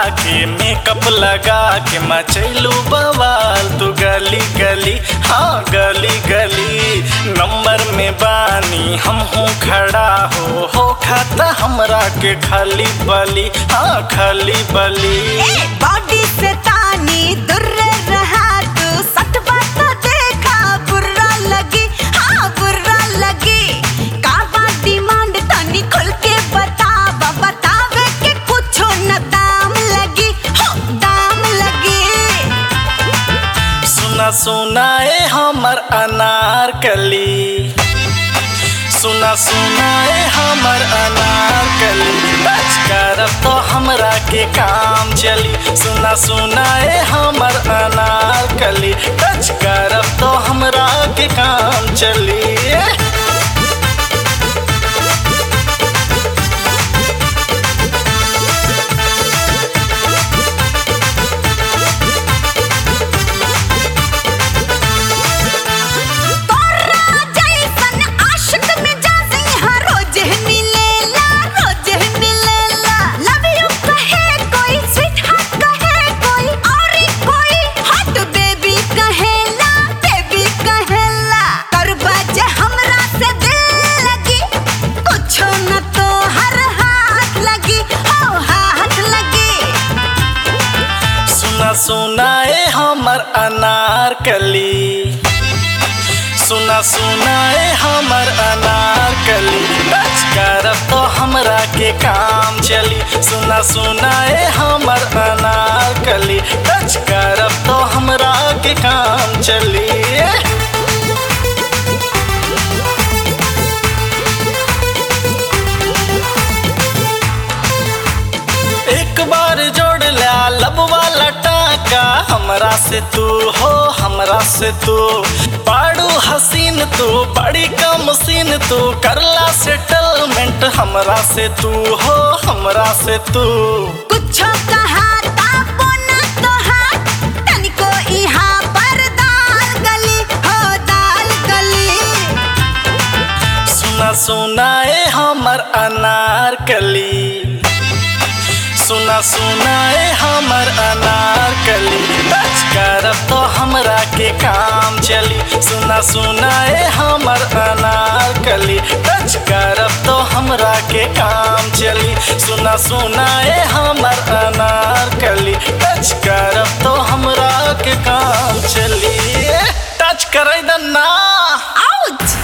के मेकअप लगा के मचैलू बवाल तू गली गली हाँ गली गली। नंबर में बानी हम हूँ खड़ा हो खाता हमरा के खाली बली हाँ खाली बली। बॉडी से तानी दूर रहा तू सटवा तो देखा बुरा लगी हाँ बुरा लगी। काबा डिमांड तनी खुल के बतावे के कुछो न दाम लगी हो दाम लगी। सुना सुनाए हमर अनारकली सुना सुनाए हमर अनारकली। टच करब तो हमरा के काम चली सुना सुनाए हमर अनारकली। टच करब तो हमरा के काम चली। सुनाए हमर अनारकली सुना सुनाए हमर अनारकली। टच करब तो हमरा के काम चली सुना सुनाए हमर अनारकली। टच करब तो हमरा के काम चली। एक बार जोड़ ला लब वाला टाका हमरा से तू हो हमरा से तू। बाड़ू हसीन तू बड़ी कम सीन तू करला सेटलमेंट हमरा से तू हो हमरा से तू। कुछ कहा तापो न तो हाथ तनिको इहाँ पर दाल गली हो दाल गली। सुना सुनाए हमर अनारकली सुना सुनाए हमर अनारकली। टच करब तो हमरा के काम चली सुना सुनाए हमर अनारकली। टच करब तो हमरा के काम चली सुना सुनाए हमर अनारकली। टच करब तो हमरा के काम चली। टच करे ना आउच।